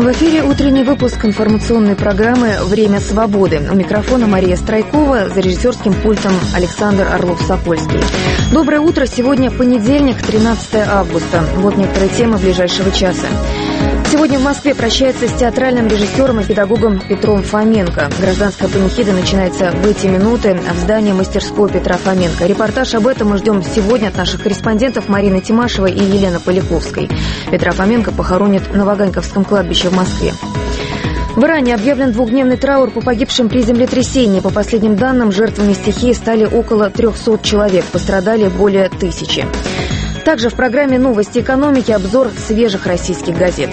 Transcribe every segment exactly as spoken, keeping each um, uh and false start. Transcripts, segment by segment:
В эфире утренний выпуск информационной программы «Время свободы». У микрофона Мария Страйкова, за режиссерским пультом Александр Орлов-Сокольский. Доброе утро. Сегодня понедельник, тринадцатое августа. Вот некоторые темы ближайшего часа. Сегодня в Москве прощается с театральным режиссером и педагогом Петром Фоменко. Гражданская панихида начинается в эти минуты в здании мастерской Петра Фоменко. Репортаж об этом мы ждем сегодня от наших корреспондентов Марины Тимашевой и Елены Поляковской. Петра Фоменко похоронят на Ваганьковском кладбище в Москве. В Иране объявлен двухдневный траур по погибшим при землетрясении. По последним данным, жертвами стихии стали около трехсот человек, пострадали более тысячи. Также в программе «Новости экономики» обзор свежих российских газет.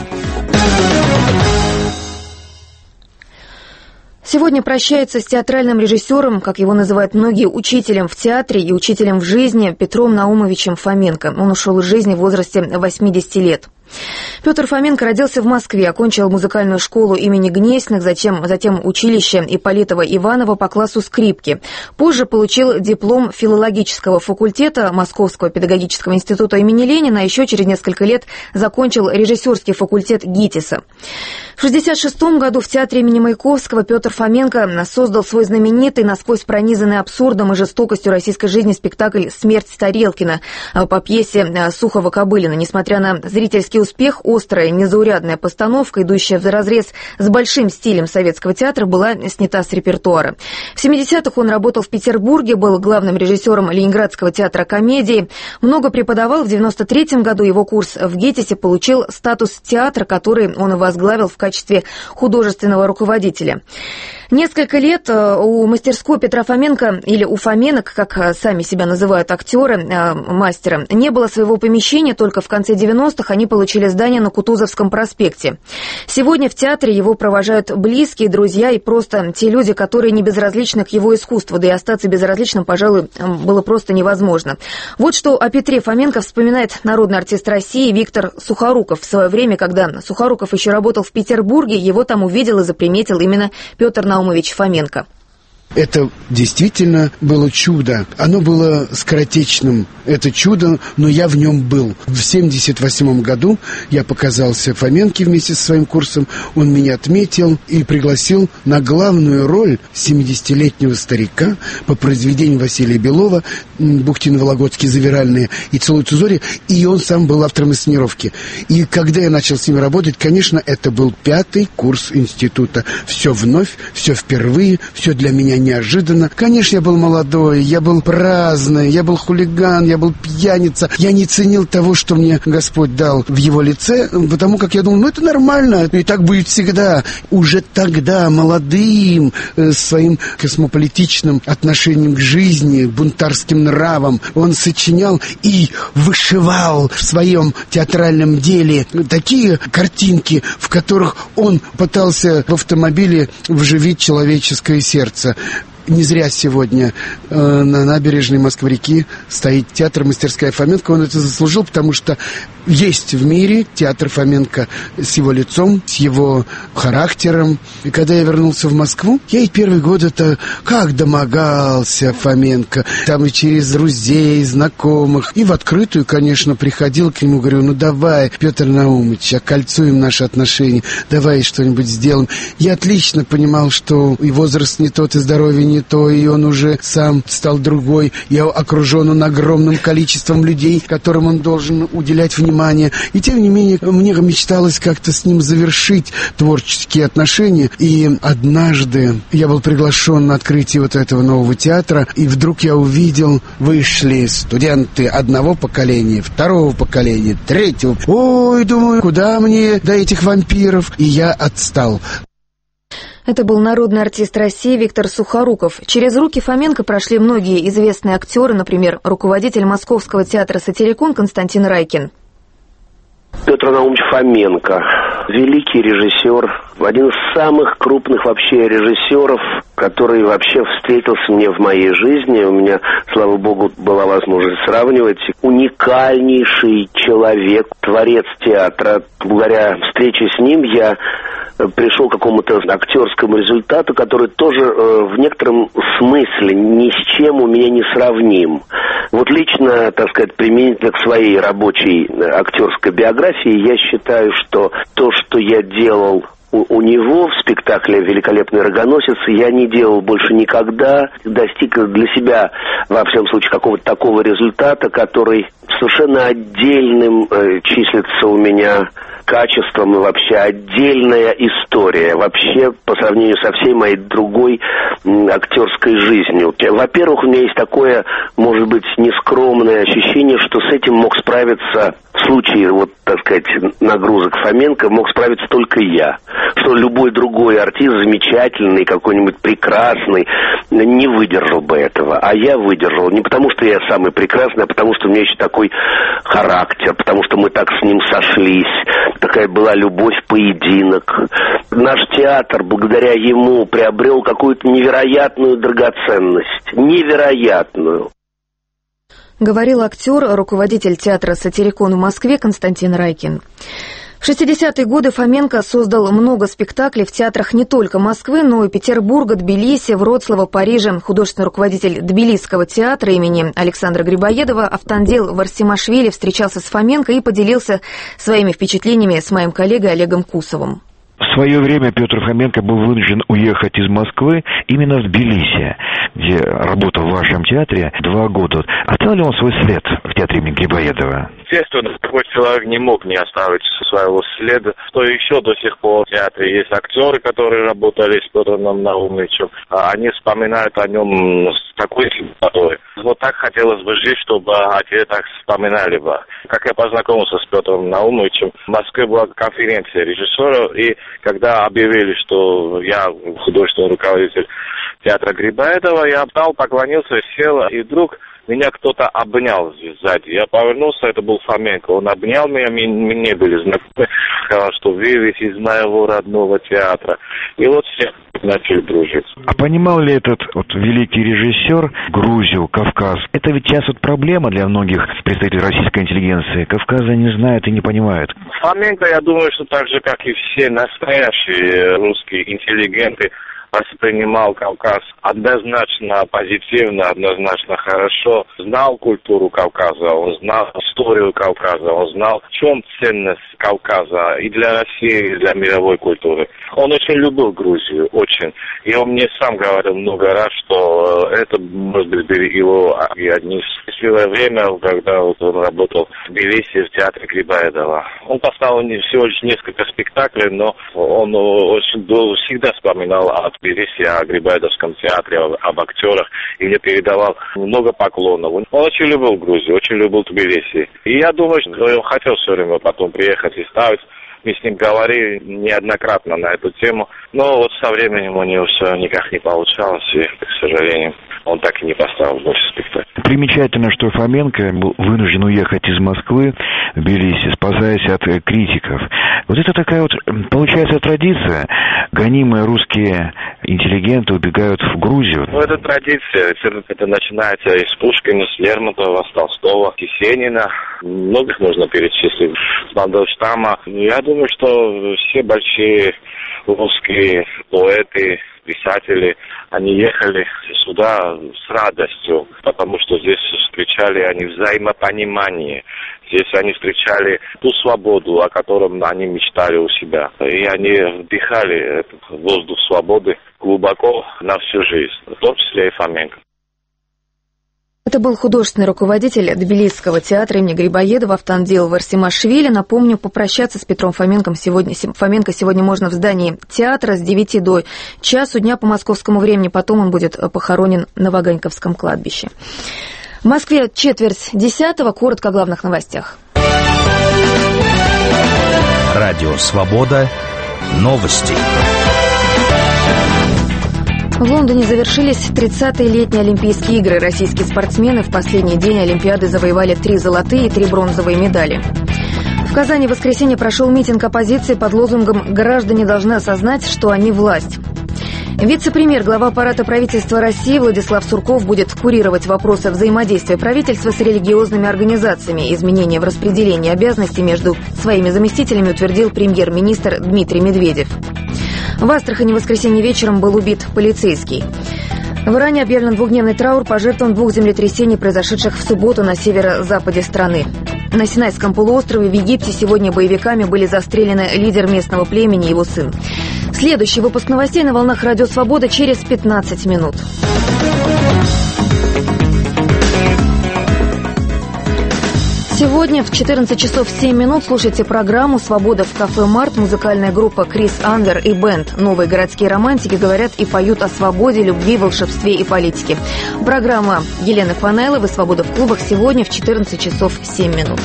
Сегодня прощается с театральным режиссером, как его называют многие, учителем в театре и учителем в жизни Петром Наумовичем Фоменко. Он ушел из жизни в возрасте восьмидесяти лет. Петр Фоменко родился в Москве, окончил музыкальную школу имени Гнесиных, затем, затем училище Ипполитова-Иванова по классу скрипки. Позже получил диплом филологического факультета Московского педагогического института имени Ленина, а еще через несколько лет закончил режиссерский факультет ГИТИСа. В шестьдесят шестом году в театре имени Маяковского Петр Фоменко создал свой знаменитый, насквозь пронизанный абсурдом и жестокостью российской жизни спектакль «Смерть Тарелкина» по пьесе Сухова-Кобылина. Несмотря на зрительский успех, острая, незаурядная постановка, идущая вразрез с большим стилем советского театра, была снята с репертуара. В семидесятых он работал в Петербурге, был главным режиссером Ленинградского театра комедии, много преподавал. В девяносто третьем году его курс в ГИТИСе получил статус театра, который он возглавил в качестве художественного руководителя. Несколько лет у мастерской Петра Фоменко, или у Фоменок, как сами себя называют актеры, мастера, не было своего помещения, только в конце девяностых они получили здание на Кутузовском проспекте. Сегодня в театре его провожают близкие, друзья и просто те люди, которые не безразличны к его искусству, да и остаться безразличным, пожалуй, было просто невозможно. Вот что о Петре Фоменко вспоминает народный артист России Виктор Сухоруков. В свое время, когда Сухоруков еще работал в Петербурге, его там увидел и заприметил именно Петр Наумович Фоменко. Это действительно было чудо. Оно было скоротечным, это чудо, но я в нем был. В семьдесят восьмом году я показался Фоменке вместе со своим курсом. Он меня отметил и пригласил на главную роль семидесятилетнего старика по произведению Василия Белова «Бухтин-Вологодский завиральные» и «Целуются зори», и он сам был автором инсценировки. И когда я начал с ним работать, конечно, это был пятый курс института. Все вновь, все впервые, все для меня неожиданно. Конечно, я был молодой, я был праздный, я был хулиган, я был пьяница. Я не ценил того, что мне Господь дал в его лице, потому как я думал, ну это нормально, и так будет всегда. Уже тогда молодым, э, своим космополитичным отношением к жизни, бунтарским нравом, он сочинял и вышивал в своем театральном деле такие картинки, в которых он пытался в автомобиле вживить человеческое сердце. Не зря сегодня э, на набережной Москвы-реки стоит театр-мастерская Фоменко. Он это заслужил, потому что есть в мире театр Фоменко с его лицом, с его характером. И когда я вернулся в Москву, я и первый год это как домогался Фоменко. Там и через друзей, знакомых. И в открытую, конечно, приходил к нему, говорю, ну давай, Петр Наумович, окольцуем наши отношения, давай что-нибудь сделаем. Я отлично понимал, что и возраст не тот, и здоровье не то, и он уже сам стал другой. Я окружен он огромным количеством людей, которым он должен уделять внимание. И тем не менее, мне мечталось как-то с ним завершить творческие отношения. И однажды я был приглашен на открытие вот этого нового театра, и вдруг я увидел, вышли студенты одного поколения, второго поколения, третьего. Ой, думаю, куда мне до этих вампиров? И я отстал. Это был народный артист России Виктор Сухоруков. Через руки Фоменко прошли многие известные актеры, например, руководитель Московского театра «Сатирикон» Константин Райкин. Петр Наумович Фоменко, великий режиссер, один из самых крупных вообще режиссеров, который вообще встретился мне в моей жизни. У меня, слава богу, была возможность сравнивать. Уникальнейший человек, творец театра. Благодаря встрече с ним я пришел к какому-то актерскому результату, который тоже э, в некотором смысле ни с чем у меня не сравним. Вот лично, так сказать, применительно к своей рабочей актерской биографии, я считаю, что то, что я делал у него в спектакле «Великолепный рогоносец», я не делал больше никогда, достиг для себя, во всяком случае, какого-то такого результата, который совершенно отдельным э, числится у меня качеством и вообще отдельная история, вообще по сравнению со всей моей другой м, актерской жизнью. Во-первых, у меня есть такое, может быть, нескромное ощущение, что с этим мог справиться в случае, вот, так сказать, нагрузок Фоменко, мог справиться только я. Что любой другой артист, замечательный, какой-нибудь прекрасный, не выдержал бы этого. А я выдержал. Не потому, что я самый прекрасный, а потому, что у меня еще такой характер, потому что мы так с ним сошлись. Такая была любовь, поединок. Наш театр, благодаря ему, приобрел какую-то невероятную драгоценность. Невероятную. Говорил актер, руководитель театра «Сатирикон» в Москве Константин Райкин. В шестидесятые годы Фоменко создал много спектаклей в театрах не только Москвы, но и Петербурга, Тбилиси, Вроцлава, Парижа. Художественный руководитель Тбилисского театра имени Александра Грибоедова Автандил Варсимашвили встречался с Фоменко и поделился своими впечатлениями с моим коллегой Олегом Кусовым. В свое время Петр Фоменко был вынужден уехать из Москвы именно в Тбилиси, где работал в вашем театре два года. Оставил ли он свой след в театре имени Грибоедова? Естественно, такой человек не мог не оставить своего следа. Что еще до сих пор в театре есть актеры, которые работали с Петром Наумовичем. Они вспоминают о нем с такой симпатией. Вот так хотелось бы жить, чтобы о тебе так вспоминали бы. Как я познакомился с Петром Наумовичем, в Москве была конференция режиссеров, и когда объявили, что я художественный руководитель театра Грибоедова, я встал, поклонился, сел, и вдруг меня кто-то обнял сзади. Я повернулся, это был Фоменко. Он обнял меня, мы, мы не были знакомы. Сказал, что вы ведь из моего родного театра. И вот все начали дружить. А понимал ли этот вот великий режиссер Грузию, Кавказ? Это ведь сейчас вот проблема для многих представителей российской интеллигенции. Кавказа не знают и не понимают. Фоменко, я думаю, что так же, как и все настоящие русские интеллигенты, воспринимал Кавказ однозначно позитивно, однозначно хорошо. Знал культуру Кавказа, он знал историю Кавказа, он знал, в чем ценность Кавказа и для России, и для мировой культуры. Он очень любил Грузию, очень. И он мне сам говорил много раз, что это, может быть, его одни счастливое время, когда вот он работал в Тбилиси в театре Грибоедова. Он поставил всего лишь несколько спектаклей, но он очень всегда вспоминал о Тбилиси, о Грибоедовском театре, об актерах, и мне передавал много поклонов. Он очень любил Грузию, очень любил Тбилиси. И я думаю, что он хотел все время потом приехать и ставить. Мы с ним говорили неоднократно на эту тему, но вот со временем у него все никак не получалось, и, к сожалению, он так и не поставил больше спектаклей. Примечательно, что Фоменко был вынужден уехать из Москвы в Тбилиси, спасаясь от критиков. Вот это такая вот, получается, традиция. Гонимые русские интеллигенты убегают в Грузию. Ну, это традиция. Это начинается из Пушкина, с Лермонтова, с Толстого, Есенина. Многих можно перечислить. С Мандельштама. Я думаю, что все большие русские поэты, писатели, они ехали сюда с радостью, потому что здесь встречали они взаимопонимание. Здесь они встречали ту свободу, о котором они мечтали у себя. И они вдыхали этот воздух свободы глубоко на всю жизнь, в том числе и Фоменко. Это был художественный руководитель Тбилисского театра имени Грибоедова Автандил Варсимашвили. Напомню, попрощаться с Петром Фоменко сегодня, Фоменко сегодня можно в здании театра с девяти до часу дня по московскому времени. Потом он будет похоронен на Ваганьковском кладбище. В Москве четверть десятого. Коротко о главных новостях. Радио «Свобода». Новости. В Лондоне завершились тридцатые летние Олимпийские игры. Российские спортсмены в последний день Олимпиады завоевали три золотые и три бронзовые медали. В Казани в воскресенье прошел митинг оппозиции под лозунгом «Граждане должны осознать, что они власть». Вице-премьер, глава аппарата правительства России Владислав Сурков будет курировать вопросы взаимодействия правительства с религиозными организациями. Изменения в распределении обязанностей между своими заместителями утвердил премьер-министр Дмитрий Медведев. В Астрахани в воскресенье вечером был убит полицейский. В Иране объявлен двухдневный траур по жертвам двух землетрясений, произошедших в субботу на северо-западе страны. На Синайском полуострове в Египте сегодня боевиками были застрелены лидер местного племени и его сын. Следующий выпуск новостей на волнах Радио Свобода через пятнадцать минут. Сегодня в четырнадцать часов семь минут слушайте программу «Свобода в кафе Март». Музыкальная группа Крис Андер и бенд «Новые городские романтики» говорят и поют о свободе, любви, волшебстве и политике. Программа Елены Фанайловой «Свобода в клубах» сегодня в четырнадцать часов семь минут.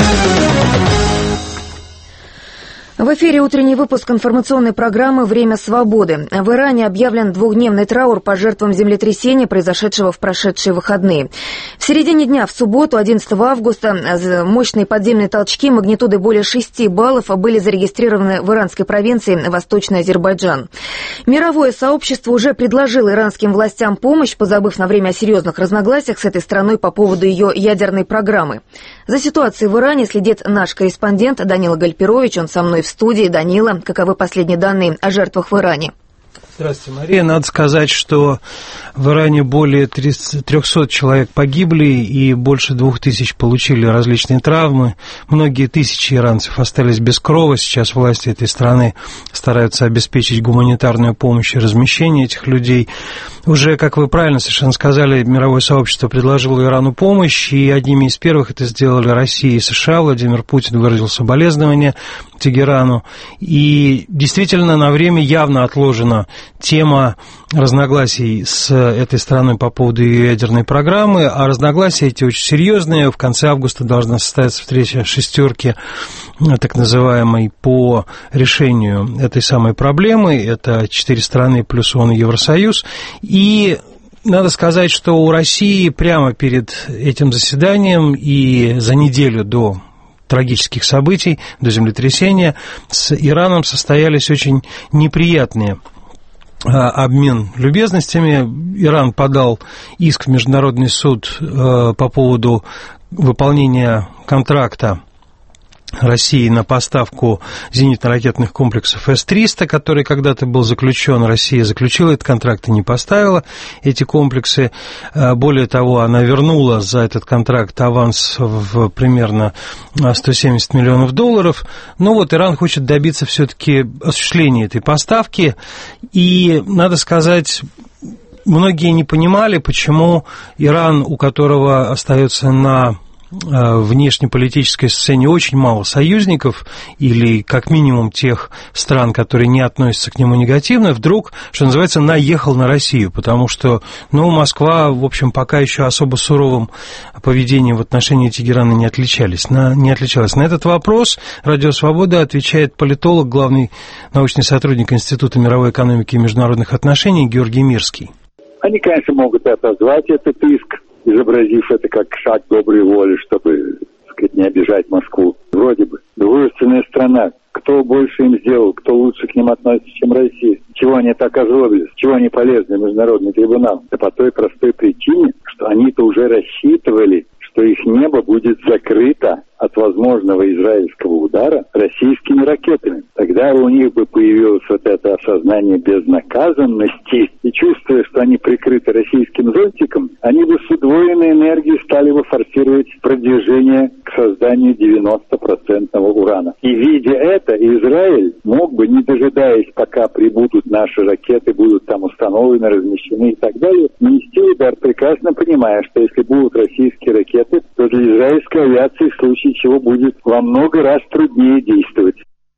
В эфире утренний выпуск информационной программы «Время свободы». В Иране объявлен двухдневный траур по жертвам землетрясения, произошедшего в прошедшие выходные. В середине дня, в субботу, одиннадцатого августа, мощные подземные толчки магнитудой более шести баллов были зарегистрированы в иранской провинции Восточный Азербайджан. Мировое сообщество уже предложило иранским властям помощь, позабыв на время о серьезных разногласиях с этой страной по поводу ее ядерной программы. За ситуацией в Иране следит наш корреспондент Данила Гальперович. Он со мной в студии. Данила, каковы последние данные о жертвах в Иране? Здравствуйте, Мария. Надо сказать, что в Иране более трехсот человек погибли и больше двух тысяч получили различные травмы. Многие тысячи иранцев остались без крова. Сейчас власти этой страны стараются обеспечить гуманитарную помощь и размещение этих людей. Уже, как вы правильно совершенно сказали, мировое сообщество предложило Ирану помощь, и одними из первых это сделали Россия и США. Владимир Путин выразил соболезнования Тегерану. И действительно, на время явно отложена тема разногласий с этой страной по поводу ее ядерной программы, а разногласия эти очень серьезные. В конце августа должна состояться встреча шестерки, так называемой, по решению этой самой проблемы. Это четыре страны плюс ООН и Евросоюз. И надо сказать, что у России прямо перед этим заседанием и за неделю до трагических событий, до землетрясения, с Ираном состоялись очень неприятные обмен любезностями. Иран подал иск в Международный суд по поводу выполнения контракта России на поставку зенитно-ракетных комплексов эс триста, который когда-то был заключен. Россия заключила этот контракт и не поставила эти комплексы. Более того, она вернула за этот контракт аванс в примерно сто семьдесят миллионов долларов. Но вот Иран хочет добиться все-таки осуществления этой поставки. И, надо сказать, многие не понимали, почему Иран, у которого остается на внешнеполитической сцене очень мало союзников, или как минимум тех стран, которые не относятся к нему негативно, вдруг, что называется, наехал на Россию, потому что, ну, Москва, в общем, пока еще особо суровым поведением в отношении Тегерана не отличались, на, не отличалась. На этот вопрос Радио Свобода отвечает политолог, главный научный сотрудник Института мировой экономики и международных отношений Георгий Мирский. Они, конечно, могут отозвать этот иск, изобразив это как шаг доброй воли, чтобы, так сказать, не обижать Москву. Вроде бы дружественная страна. Кто больше им сделал, кто лучше к ним относится, чем Россия? Чего они так озлобились? Чего они полезны в Международный трибунал? Да по той простой причине, что они-то уже рассчитывали, что их небо будет закрыто от возможного израильского удара российскими ракетами. Тогда у них бы появилось вот это осознание безнаказанности, и чувствуя, что они прикрыты российским зонтиком, они бы с удвоенной энергией стали бы форсировать продвижение к созданию девяностопроцентного урана. И видя это, Израиль мог бы, не дожидаясь, пока прибудут наши ракеты, будут там установлены, размещены и так далее, нанести удар, прекрасно понимая, что если будут российские ракеты, то для израильской авиации в случае чего будет во много раз труднее действовать.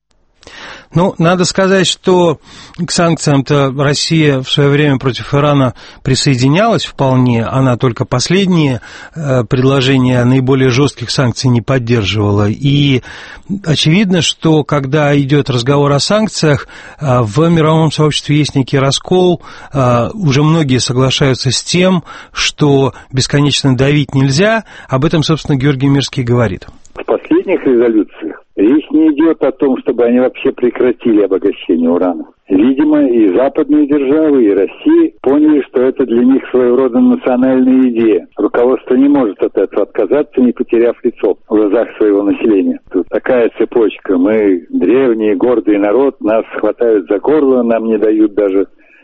Ну, надо сказать, что к санкциям-то Россия в свое время против Ирана присоединялась вполне, она только последние предложения наиболее жестких санкций не поддерживала. И очевидно, что когда идет разговор о санкциях, в мировом сообществе есть некий раскол, уже многие соглашаются с тем, что бесконечно давить нельзя, об этом, собственно, Георгий Мирский говорит. В последних резолюциях речь не идет о том, чтобы они вообще прекратили обогащение урана. Видимо, и западные державы, и Россия поняли, что это для них своего рода национальная идея. Руководство не может от этого отказаться, не потеряв лицо в глазах своего населения. Тут такая цепочка. Мы древний, гордый народ, нас хватают за горло, нам не дают даже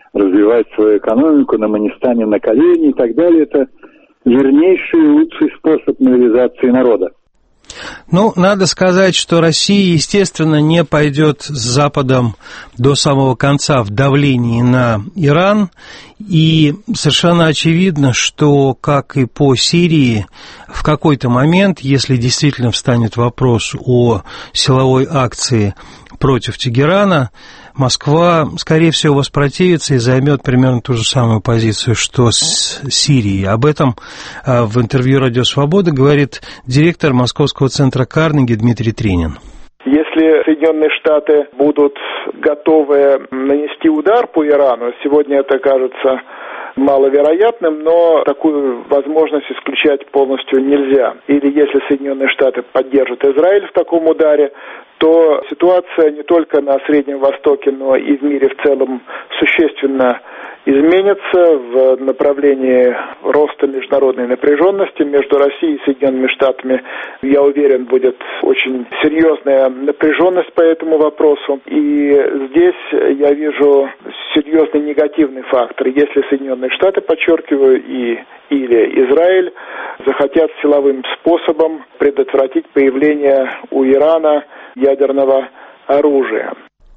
развивать свою экономику, но мы не станем на колени и так далее. Это вернейший и лучший способ мобилизации народа. Ну, надо сказать, что Россия, естественно, не пойдет с Западом до самого конца в давлении на Иран. И совершенно очевидно, что, как и по Сирии, в какой-то момент, если действительно встанет вопрос о силовой акции против Тегерана, Москва, скорее всего, воспротивится и займет примерно ту же самую позицию, что с Сирией. Об этом в интервью «Радио Свобода» говорит директор Московского центра Карнеги Дмитрий Тринин. Если Соединенные Штаты будут готовы нанести удар по Ирану, сегодня это кажется маловероятным, но такую возможность исключать полностью нельзя. Или если Соединенные Штаты поддержат Израиль в таком ударе, то ситуация не только на Среднем Востоке, но и в мире в целом существенно изменится в направлении роста международной напряженности между Россией и Соединенными Штатами. Я уверен, будет очень серьезная напряженность по этому вопросу. И здесь я вижу серьезный негативный фактор. Если Соединенные Штаты, подчеркиваю, и или Израиль захотят силовым способом предотвратить появление у Ирана ядерного оружия.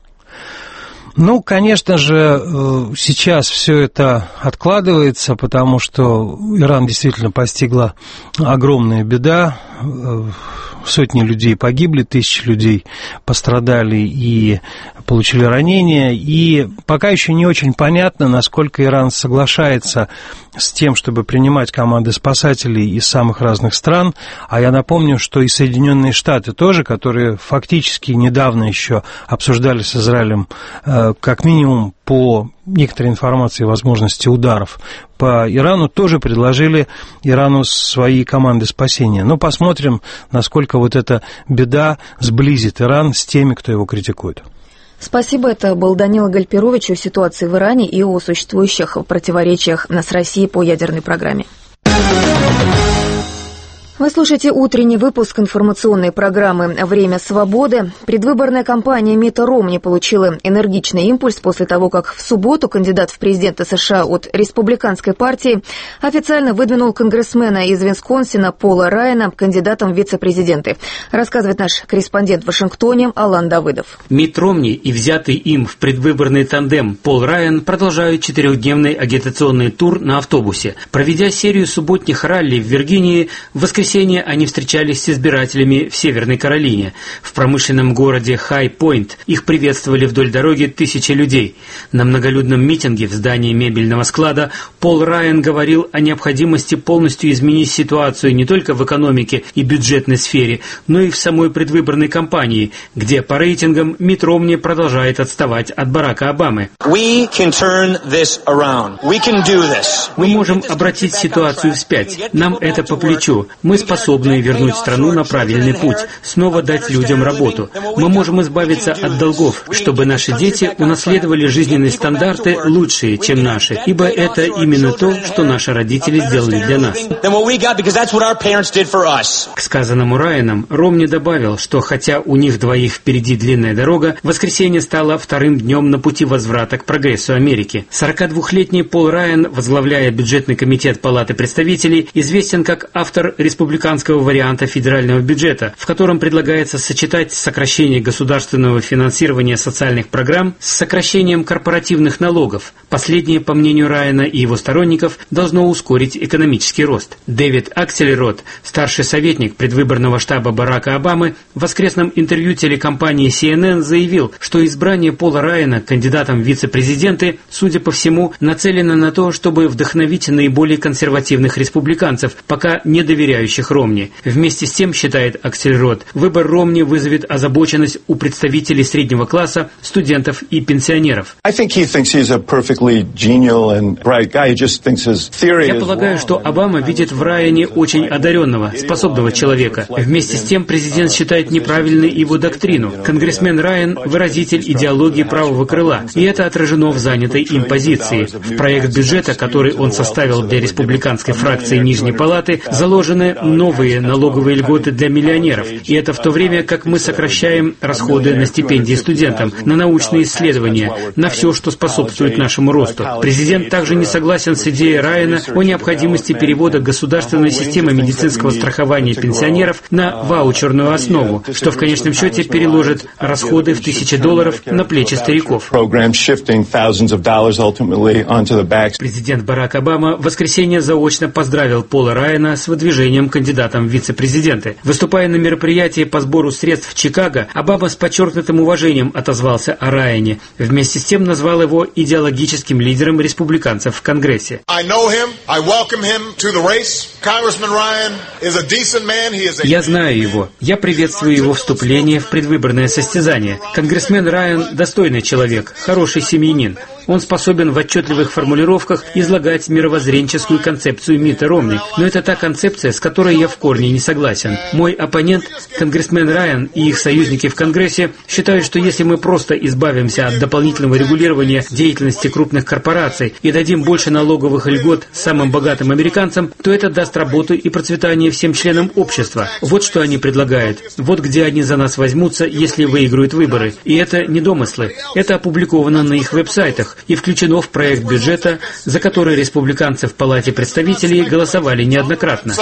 Ну, конечно же, сейчас все это откладывается, потому что Иран действительно постигла огромная беда. Сотни людей погибли, тысячи людей пострадали и получили ранения. И пока еще не очень понятно, насколько Иран соглашается с тем, чтобы принимать команды спасателей из самых разных стран. А я напомню, что и Соединенные Штаты тоже, которые фактически недавно еще обсуждали с Израилем как минимум по некоторой информации возможности ударов по Ирану, тоже предложили Ирану свои команды спасения. Но посмотрим, насколько вот эта беда сблизит Иран с теми, кто его критикует. Спасибо. Это был Данила Гальперович о ситуации в Иране и о существующих противоречиях с Россией по ядерной программе. Вы слушаете утренний выпуск информационной программы «Время свободы». Предвыборная кампания Митта Ромни получила энергичный импульс после того, как в субботу кандидат в президенты США от республиканской партии официально выдвинул конгрессмена из Висконсина Пола Райана кандидатом в вице-президенты. Рассказывает наш корреспондент в Вашингтоне Алан Давыдов. Митт Ромни и взятый им в предвыборный тандем Пол Райан продолжают четырехдневный агитационный тур на автобусе. Проведя серию субботних ралли в Виргинии, в воскресенье они встречались с избирателями в Северной Каролине. В промышленном городе Хай-Пойнт их приветствовали вдоль дороги тысячи людей. На многолюдном митинге в здании мебельного склада Пол Райан говорил о необходимости полностью изменить ситуацию не только в экономике и бюджетной сфере, но и в самой предвыборной кампании, где по рейтингам Митт Ромни продолжает отставать от Барака Обамы. Мы можем обратить ситуацию вспять. Нам это по плечу. Мы способны вернуть страну на правильный путь, снова дать людям работу. Мы можем избавиться от долгов, чтобы наши дети унаследовали жизненные стандарты лучшие, чем наши, ибо это именно то, что наши родители сделали для нас. К сказанному Райаном Ромни добавил, что хотя у них двоих впереди длинная дорога, воскресенье стало вторым днем на пути возврата к прогрессу Америки. сорокадвухлетний Пол Райан, возглавляя бюджетный комитет Палаты представителей, известен как автор республиканского варианта федерального бюджета, в котором предлагается сочетать сокращение государственного финансирования социальных программ с сокращением корпоративных налогов. Последнее, по мнению Райана и его сторонников, должно ускорить экономический рост. Дэвид Аксельрод, старший советник предвыборного штаба Барака Обамы, в воскресном интервью телекомпании си эн эн заявил, что избрание Пола Райана кандидатом в вице-президенты, судя по всему, нацелено на то, чтобы вдохновить наиболее консервативных республиканцев, пока не доверяющих Ромни. Вместе с тем, считает Аксельрод, выбор Ромни вызовет озабоченность у представителей среднего класса, студентов и пенсионеров. Я полагаю, что Обама видит в Райане очень одаренного, способного человека. Вместе с тем, президент считает неправильной его доктрину. Конгрессмен Райан – выразитель идеологии правого крыла, и это отражено в занятой им позиции. В проект бюджета, который он составил для республиканской фракции Нижней Палаты, заложены новые налоговые льготы для миллионеров. И это в то время, как мы сокращаем расходы на стипендии студентам, на научные исследования, на все, что способствует нашему росту. Президент также не согласен с идеей Райана о необходимости перевода государственной системы медицинского страхования пенсионеров на ваучерную основу, что в конечном счете переложит расходы в тысячи долларов на плечи стариков. Президент Барак Обама в воскресенье заочно поздравил Пола Райана с выдвижением кандидатом в вице-президенты. Выступая на мероприятии по сбору средств в Чикаго, Обама с подчеркнутым уважением отозвался о Райане. Вместе с тем назвал его идеологическим лидером республиканцев в Конгрессе. Я знаю его. Я приветствую его вступление в предвыборное состязание. Конгрессмен Райан – достойный человек, хороший семьянин. Он способен в отчетливых формулировках излагать мировоззренческую концепцию Митта Ромни. Но это та концепция, с которой я в корне не согласен. Мой оппонент, конгрессмен Райан и их союзники в Конгрессе, считают, что если мы просто избавимся от дополнительного регулирования деятельности крупных корпораций и дадим больше налоговых льгот самым богатым американцам, то это даст работу и процветание всем членам общества. Вот что они предлагают. Вот где они за нас возьмутся, если выиграют выборы. И это не домыслы. Это опубликовано на их веб-сайтах и включено в проект бюджета, за который республиканцы в Палате представителей голосовали неоднократно.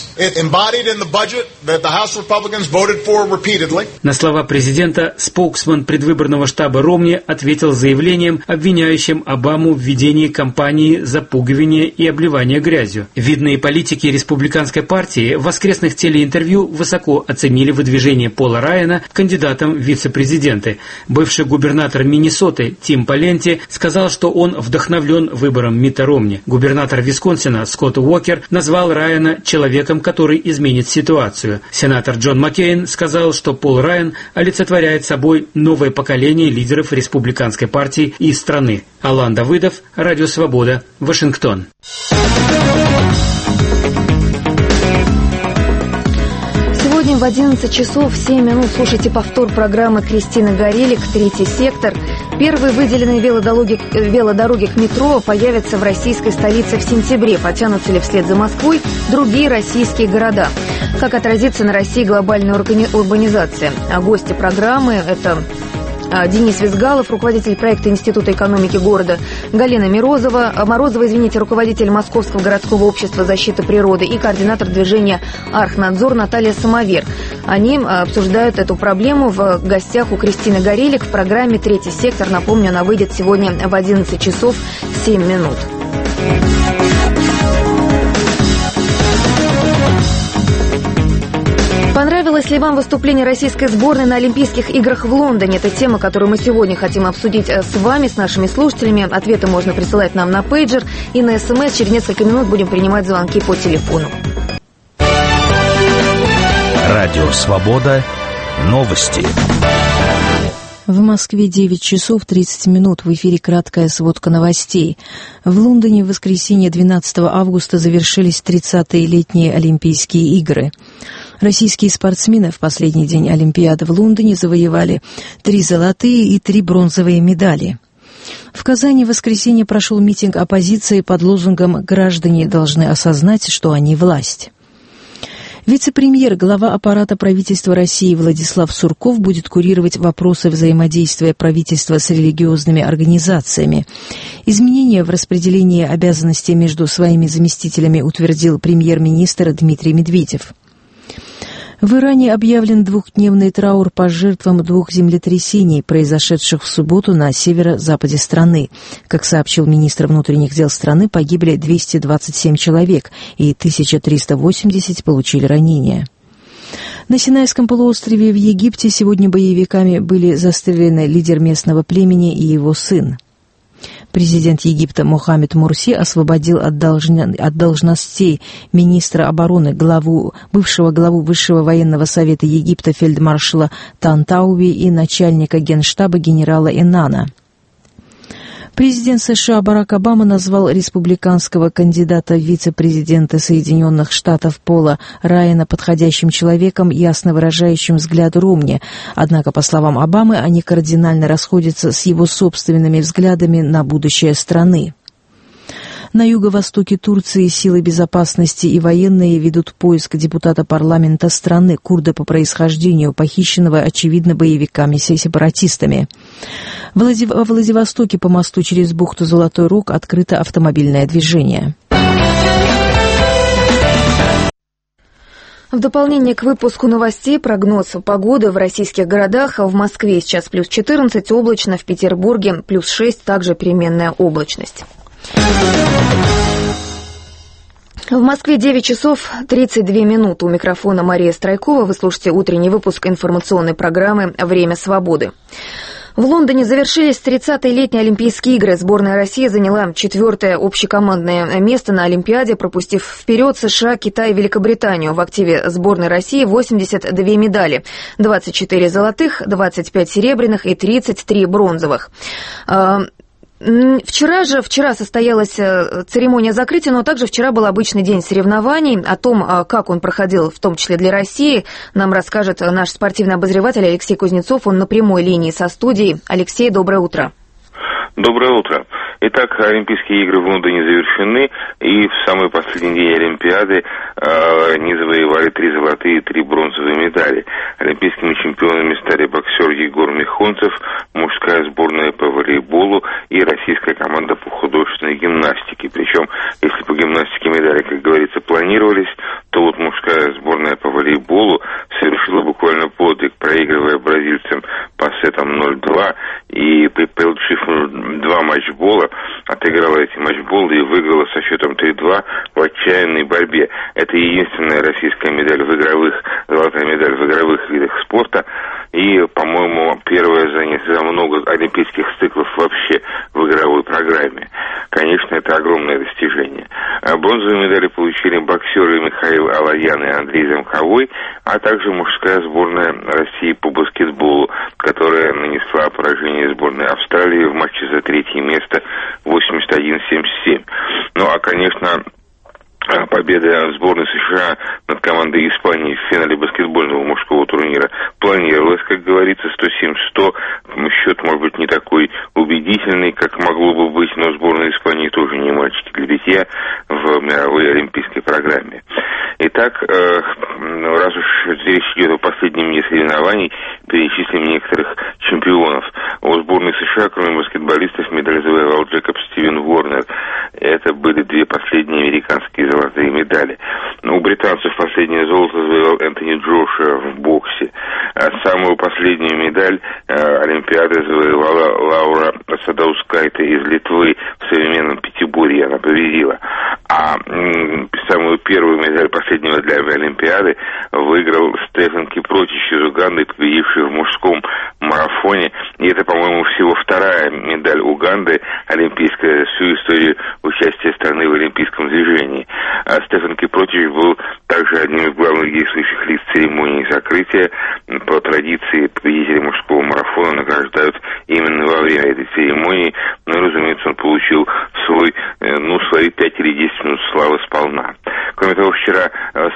На слова президента споксмен предвыборного штаба Ромни ответил заявлением, обвиняющим Обаму в ведении кампании запугивания и обливания грязью. Видные политики республиканской партии в воскресных телеинтервью высоко оценили выдвижение Пола Райана кандидатом в вице-президенты. Бывший губернатор Миннесоты Тим Паленти сказал, что он вдохновлен выбором Митта Ромни. Губернатор Висконсина Скотт Уокер назвал Райана человеком, который изменит ситуацию. Сенатор Джон Маккейн сказал, что Пол Райан олицетворяет собой новое поколение лидеров республиканской партии и страны. Алан Давыдов, Радио Свобода, Вашингтон. Сегодня в одиннадцать часов семь минут слушайте повтор программы Кристины Горелик «Третий сектор». Первые выделенные велодороги, велодороги к метро появятся в российской столице в сентябре. Потянутся ли вслед за Москвой другие российские города? Как отразится на России глобальная урбанизация? А гости программы – это Денис Визгалов, руководитель проекта Института экономики города, Галина Морозова, Морозова, извините, руководитель Московского городского общества защиты природы и координатор движения «Архнадзор» Наталья Самовер. Они обсуждают эту проблему в гостях у Кристины Горелик в программе «Третий сектор». Напомню, она выйдет сегодня в одиннадцать часов семь минут. Понравилось ли вам выступление российской сборной на Олимпийских играх в Лондоне? Это тема, которую мы сегодня хотим обсудить с вами, с нашими слушателями. Ответы можно присылать нам на пейджер и на СМС. Через несколько минут будем принимать звонки по телефону. Радио «Свобода». Новости. В Москве девять часов тридцать минут. В эфире краткая сводка новостей. В Лондоне в воскресенье двенадцатого августа завершились тридцатые летние Олимпийские игры. Российские спортсмены в последний день Олимпиады в Лондоне завоевали три золотые и три бронзовые медали. В Казани в воскресенье прошел митинг оппозиции под лозунгом «Граждане должны осознать, что они власть». Вице-премьер, глава аппарата правительства России Владислав Сурков будет курировать вопросы взаимодействия правительства с религиозными организациями. Изменения в распределении обязанностей между своими заместителями утвердил премьер-министр Дмитрий Медведев. В Иране объявлен двухдневный траур по жертвам двух землетрясений, произошедших в субботу на северо-западе страны. Как сообщил министр внутренних дел страны, погибли двести двадцать семь человек и тысяча триста восемьдесят получили ранения. На Синайском полуострове в Египте сегодня боевиками были застрелены лидер местного племени и его сын. Президент Египта Мохаммед Мурси освободил от, должня... от должностей министра обороны, главу... бывшего главу Высшего военного совета Египта фельдмаршала Тантауби и начальника генштаба генерала Энана. Президент США Барак Обама назвал республиканского кандидата в вице-президенты Соединенных Штатов Пола Райана подходящим человеком, ясно выражающим взгляд Ромни. Однако, по словам Обамы, они кардинально расходятся с его собственными взглядами на будущее страны. На юго-востоке Турции силы безопасности и военные ведут поиск депутата парламента страны, курда по происхождению, похищенного, очевидно, боевиками-сепаратистами. В Владивостоке по мосту через бухту Золотой Рог открыто автомобильное движение. В дополнение к выпуску новостей прогноз погоды в российских городах. В Москве сейчас плюс четырнадцать, облачно, в Петербурге плюс шесть, также переменная облачность. В Москве девять часов тридцать две минуты. У микрофона Мария Страйкова. Вы слушаете утренний выпуск информационной программы «Время свободы». В Лондоне завершились тридцатые летние Олимпийские игры. Сборная России заняла четвертое общекомандное место на Олимпиаде, пропустив вперед США, Китай и Великобританию. В активе сборной России восемьдесят две медали. двадцать четыре золотых, двадцать пять серебряных и тридцать три бронзовых. Вчера же, вчера состоялась церемония закрытия, но также вчера был обычный день соревнований. О том, как он проходил, в том числе для России, нам расскажет наш спортивный обозреватель Алексей Кузнецов. Он на прямой линии со студией. Алексей, доброе утро. Доброе утро. Итак, Олимпийские игры в Лондоне завершены, и в самый последний день Олимпиады э, они завоевали три золотые и три бронзовые медали. Олимпийскими чемпионами стали боксер Егор Михонцев, мужская сборная по волейболу и российская команда по художественной гимнастике. Причем, если по гимнастике медали, как говорится, планировались, то вот мужская сборная по волейболу совершила буквально подвиг, проигрывая бразильцам по сетам ноль-два, и получив два матчбола, отыграла эти матчболы и выиграла со счетом три-два в отчаянной борьбе. Это единственная российская медаль в игровых, золотая медаль в игровых видах спорта, и, по-моему, первая за, за много олимпийских циклов вообще в игровой программе. Конечно, это огромное достижение. Бронзовые медали получили боксеры Михаил Алаян и Андрей Замховой, а также мужская сборная России по баскетболу, которая нанесла поражение сборной Австралии в матче за третье место восемьдесят один семьдесят семь. Ну, а, конечно, победа сборной США над командой Испании в финале баскетбольного мужского турнира планировалась, как говорится, сто семь сто. Счет, может быть, не такой убедительный, как могло бы быть, но сборная Испании тоже не мальчики для битья в мировой олимпийской программе. Итак, раз уж речь идет о последнем дне соревнований, перечислим некоторых чемпионов. У сборной США, кроме баскетболистов, медаль завоевал Джекоб Стивен Уорнер. Это были две последние американские золотые медали. У британцев последнее золото завоевал Энтони Джошуа в боксе. А самую последнюю медаль э, Олимпиады завоевала Лаура Садаускайте из Литвы в современном пятиборье. Она победила. А м- самую первую медаль последнего для Олимпиады выиграл Стефан Кипротич из Уганды, победивший в мужском марафоне. И это, по-моему, всего вторая медаль Уганды олимпийская за всю историю участия страны в олимпийском движении. А Стефан Кипротич был также одним из главных действующих лиц церемонии закрытия. По традиции победители мужского марафона награждают именно во время этой церемонии. Ну и, разумеется, он получил свой, ну, свои пять или десять минут славы сполна. Кроме того, вчера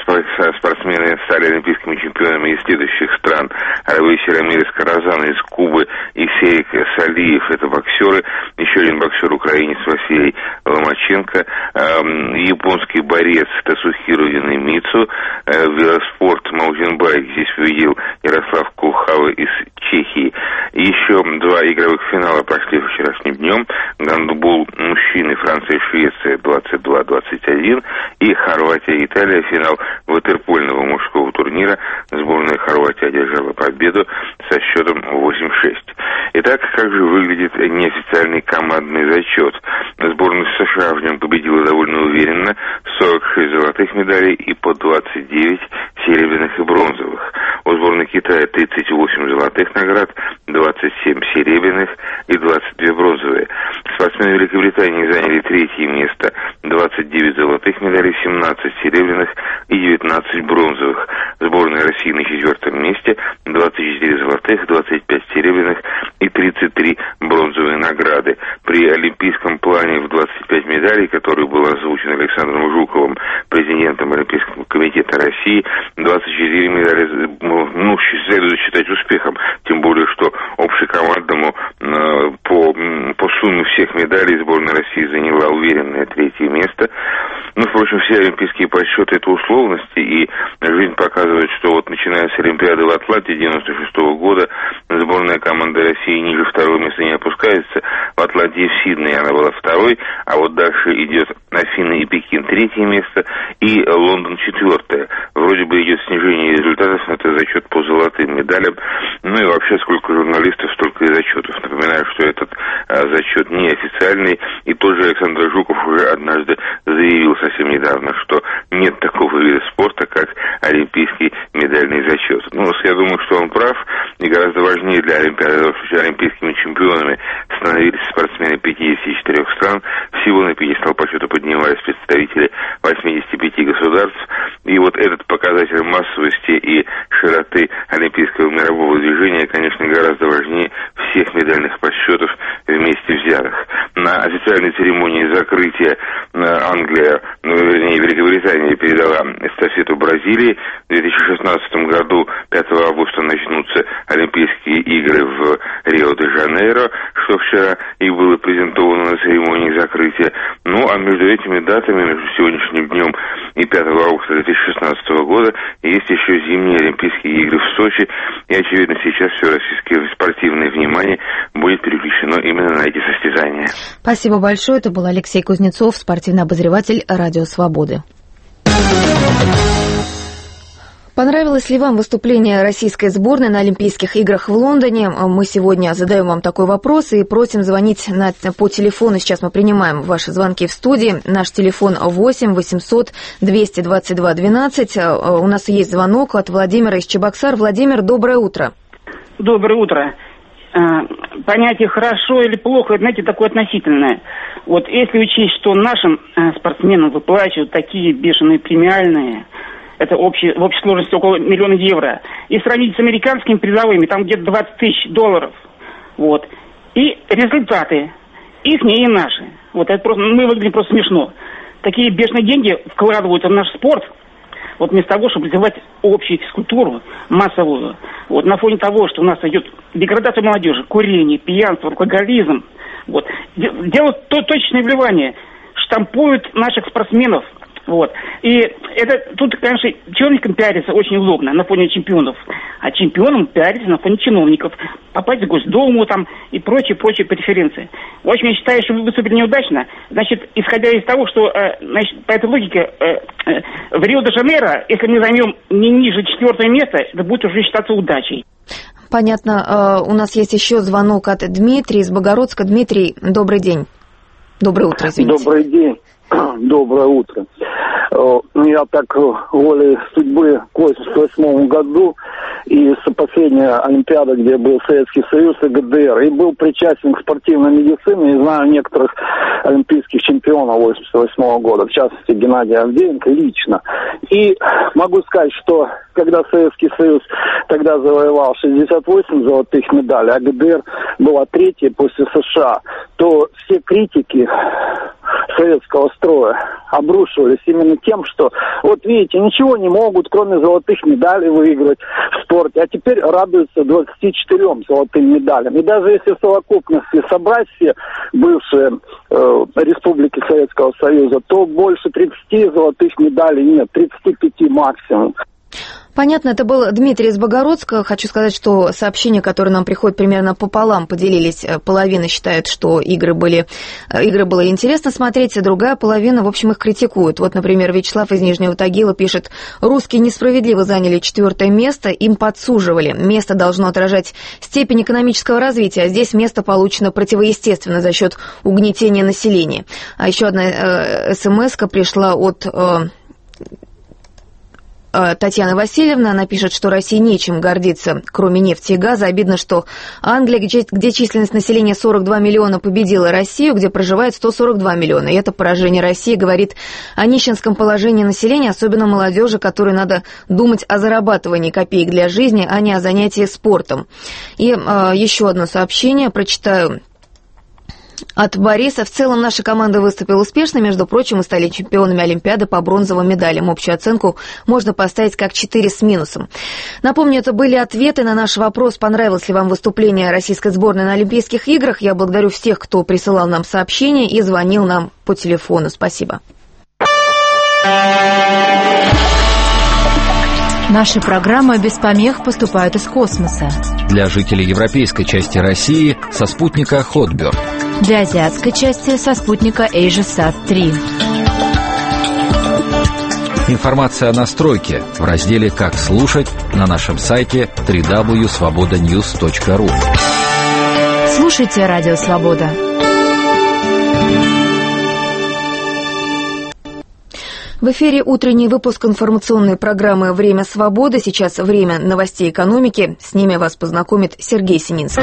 спортсмены стали олимпийскими чемпионами из следующих стран. Равейси Рамирес Каразан из Кубы и Серик Салиев, это боксеры. Еще один боксер украинец Василий Ломаченко. Японский борец Тасухиро Янемицу. Велоспорт маунтинбайк здесь победил Ярослав Кулхава из Чехии. Еще два игровых финала прошли вчерашним днем. Гандбол мужчины Франция и Швеция двадцать два двадцать один и Хорватия и Италия, финал ватерпольного мужского турнира. Сборная Хорватии одержала победу со счетом восемь шесть. Итак, как же выглядит неофициальный командный зачет? Сборная США в нем победила довольно уверенно, сорок шесть золотых медалей и по двадцать девять серебряных и бронзовых. У сборной Китая тридцать восемь золотых наград, двадцать семь серебряных и двадцать две бронзовые. Спортсмены Великобритании заняли третье место, двадцать девять золотых медалей, семнадцать серебряных и девятнадцать бронзовых. Сборная России на четвертом месте, двадцать четыре золотых, двадцать пять серебряных и тридцать три бронзовые награды. При олимпийском плане в двадцать пять медалей, который был озвучен Александром Жуковым, президентом Олимпийского комитета России, двадцать четыре медали, ну, следует считать успехом, тем более, что общекомандному э, по, по сумме всех медалей сборная России заняла уверенное третье место. Ну, впрочем, все олимпийские подсчеты — это условности, и жизнь показывает, что вот начиная с Олимпиады в Атланте девяносто шестого года сборная команда России ниже второго места не опускается. В Атланте и в Сиднее она была второй, а вот дальше идет Афины и Пекин третье место, и Лондон четвертое. Вроде бы идет снижение результатов, это зачет по золотым медалям. Ну и вообще, сколько журналистов, столько и зачетов. Напоминаю, что этот а, зачет неофициальный, и тот же Александр Жуков уже однажды заявил совсем недавно, что нет такого вида спорта, как олимпийский медальный зачет. Ну, я думаю, что он прав, и гораздо важнее для Олимпиады, что олимпийскими чемпионами становились спортсмены пятидесяти четырёх стран, всего на пьедестал почета поднимались представители восьмидесяти пяти государств, и вот этот показатель массовости и широты олимпийского мирового движения, конечно, гораздо важнее всех медальных подсчетов вместе взятых. На официальной церемонии закрытия Англия, ну, вернее, Великобритания передала эстафету Бразилии. В две тысячи шестнадцатом году, пятого августа, начнутся Олимпийские игры в Рио-де-Жанейро, что вчера и было презентовано на церемонии закрытия. Ну, а между этими датами, между сегодняшним днем и пятого августа две тысячи шестнадцатого года, есть еще зимние Олимпийские игры в Сочи, и, очевидно, сейчас все российское спортивное внимание будет переключено именно на эти состязания. Спасибо большое. Это был Алексей Кузнецов, спортивный обозреватель «Радио Свободы». Понравилось ли вам выступление российской сборной на Олимпийских играх в Лондоне? Мы сегодня задаем вам такой вопрос и просим звонить на, по телефону. Сейчас мы принимаем ваши звонки в студии. Наш телефон восемь восемьсот двести двадцать два двенадцать. У нас есть звонок от Владимира из Чебоксар. Владимир, доброе утро. Доброе утро. Понятие «хорошо» или «плохо» — это, знаете, такое относительное. Вот если учесть, что нашим спортсменам выплачивают такие бешеные премиальные, это общий, в общей сложности около миллиона евро, и сравнить с американскими призовыми, там где-то двадцать тысяч долларов, вот, и результаты, ихние и наши, вот, это просто, мы выглядим просто смешно. Такие бешеные деньги вкладывают в наш спорт, вот вместо того, чтобы развивать общую физкультуру массовую, вот на фоне того, что у нас идет деградация молодежи, курение, пьянство, алкоголизм, вот, делают то, точечное вливание, штампуют наших спортсменов, вот. И это тут, конечно, чиновникам пиариться очень удобно на фоне чемпионов, а чемпионам пиариться на фоне чиновников, попасть в Госдуму там и прочие-прочие преференции. В общем, я считаю, что вы выступили неудачно. Значит, исходя из того, что, значит, по этой логике, в Рио-де-Жанейро, если мы займем не ниже четвертого места, это будет уже считаться удачей. Понятно. У нас есть еще звонок от Дмитрия из Богородска. Дмитрий, добрый день. Доброе утро, извините. Добрый день. Доброе утро. Я так волей судьбы к восемьдесят восьмому году и с последней Олимпиады, где был Советский Союз и ГДР, и был причастен к спортивной медицине, и знаю некоторых олимпийских чемпионов восемьдесят восьмого года, в частности Геннадия Авдеенко лично. И могу сказать, что когда Советский Союз тогда завоевал шестьдесят восемь золотых медалей, а ГДР была третьей после США, то все критики советского строя обрушивались именно тем, что вот видите, ничего не могут, кроме золотых медалей, выиграть в спорте, а теперь радуются двадцати четырем золотым медалям. И даже если в совокупности собрать все бывшие э, республики Советского Союза, то больше тридцати золотых медалей нет, тридцати пяти максимум. Понятно, это был Дмитрий из Богородска. Хочу сказать, что сообщения, которые нам приходят примерно пополам, поделились. Половина считает, что игры были, игры было интересно смотреть, а другая половина, в общем, их критикует. Вот, например, Вячеслав из Нижнего Тагила пишет: русские несправедливо заняли четвертое место, им подсуживали. Место должно отражать степень экономического развития, а здесь место получено противоестественно за счет угнетения населения. А еще одна э, смс-ка пришла от... Э, Татьяна Васильевна, она пишет, что России нечем гордиться, кроме нефти и газа. Обидно, что Англия, где, где численность населения сорок два миллиона, победила Россию, где проживает сто сорок два миллиона. И это поражение России говорит о нищенском положении населения, особенно молодежи, которой надо думать о зарабатывании копеек для жизни, а не о занятии спортом. И э, еще одно сообщение прочитаю. От Бориса. В целом наша команда выступила успешно. Между прочим, мы стали чемпионами Олимпиады по бронзовым медалям. Общую оценку можно поставить как четыре с минусом. Напомню, это были ответы на наш вопрос, понравилось ли вам выступление российской сборной на Олимпийских играх. Я благодарю всех, кто присылал нам сообщения и звонил нам по телефону. Спасибо. Наши программы без помех поступают из космоса. Для жителей европейской части России со спутника Hotbird. Для азиатской части со спутника AsiaSat три. Информация о настройке в разделе «Как слушать» на нашем сайте дабл ю дабл ю дабл ю точка свобода ньюс точка ру. Слушайте Радио Свобода. В эфире утренний выпуск информационной программы «Время свободы». Сейчас время новостей экономики. С ними вас познакомит Сергей Сининский.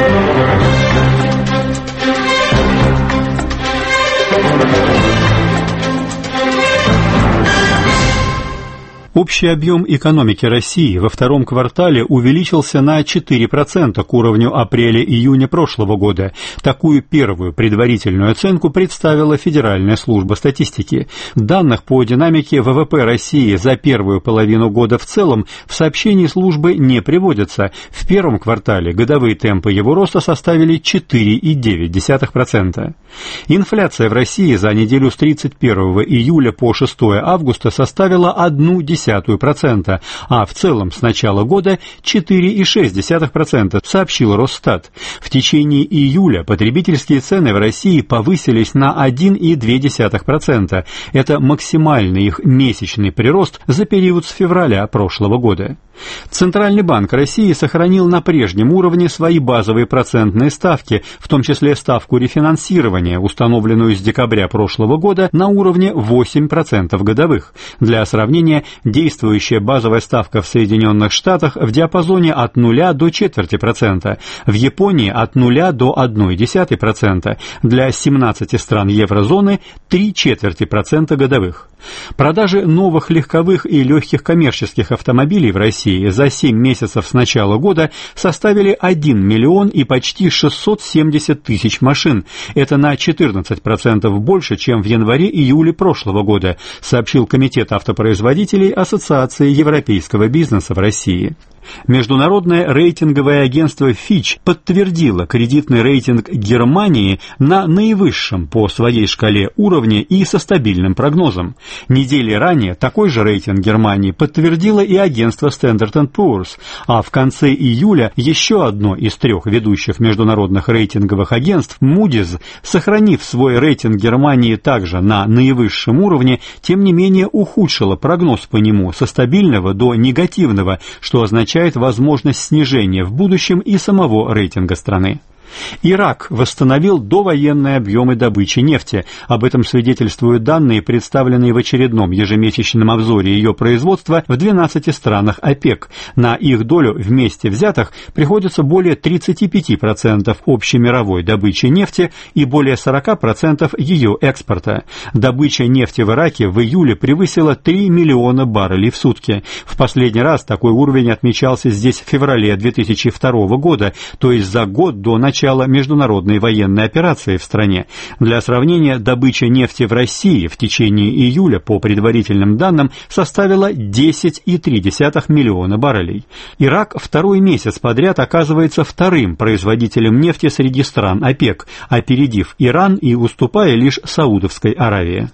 Общий объем экономики России во втором квартале увеличился на четыре процента к уровню апреля-июня прошлого года. Такую первую предварительную оценку представила Федеральная служба статистики. Данных по динамике ВВП России за первую половину года в целом в сообщении службы не приводятся. В первом квартале годовые темпы его роста составили четыре целых девять десятых процента. Инфляция в России за неделю с тридцать первого июля по шестого августа составила одну десятую процента, а в целом с начала года четыре целых шесть десятых процента, сообщил Росстат. В течение июля потребительские цены в России повысились на один целых две десятых процента. Это максимальный их месячный прирост за период с февраля прошлого года. Центральный банк России сохранил на прежнем уровне свои базовые процентные ставки, в том числе ставку рефинансирования, установленную с декабря прошлого года на уровне восемь процентов годовых. Для сравнения, действующая базовая ставка в Соединенных Штатах в диапазоне от нуля до четверти процента, в Японии от нуля до одной десятой процента, для семнадцати стран еврозоны три четверти процента годовых. Продажи новых легковых и легких коммерческих автомобилей в России за семь месяцев с начала года составили один миллион и почти шестьсот семьдесят тысяч машин. Это на четырнадцать процентов больше, чем в январе-июле прошлого года, сообщил Комитет автопроизводителей Ассоциации европейского бизнеса в России. Международное рейтинговое агентство Fitch подтвердило кредитный рейтинг Германии на наивысшем по своей шкале уровне и со стабильным прогнозом. Недели ранее такой же рейтинг Германии подтвердило и агентство Standard энд Poor's, а в конце июля еще одно из трех ведущих международных рейтинговых агентств Moody's, сохранив свой рейтинг Германии также на наивысшем уровне, тем не менее ухудшило прогноз по нему со стабильного до негативного, что означает возможность снижения в будущем и самого рейтинга страны. Ирак восстановил довоенные объемы добычи нефти. Об этом свидетельствуют данные, представленные в очередном ежемесячном обзоре ее производства в двенадцати странах ОПЕК. На их долю вместе взятых приходится более тридцати пяти процентов общемировой добычи нефти и более сорока процентов ее экспорта. Добыча нефти в Ираке в июле превысила три миллиона баррелей в сутки. В последний раз такой уровень отмечался здесь в феврале две тысячи второго года, то есть за год до начала начала международной военной операции в стране. Для сравнения, добыча нефти в России в течение июля, по предварительным данным, составила десять целых три десятых миллиона баррелей. Ирак второй месяц подряд оказывается вторым производителем нефти среди стран ОПЕК, опередив Иран и уступая лишь Саудовской Аравии.